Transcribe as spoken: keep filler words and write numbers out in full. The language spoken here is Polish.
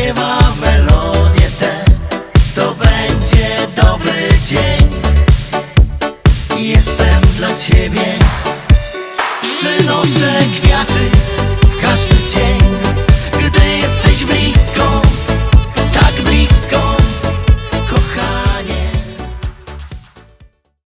zaśpiewa melodię tę, to będzie dobry dzień. Jestem dla ciebie. Przynoszę kwiaty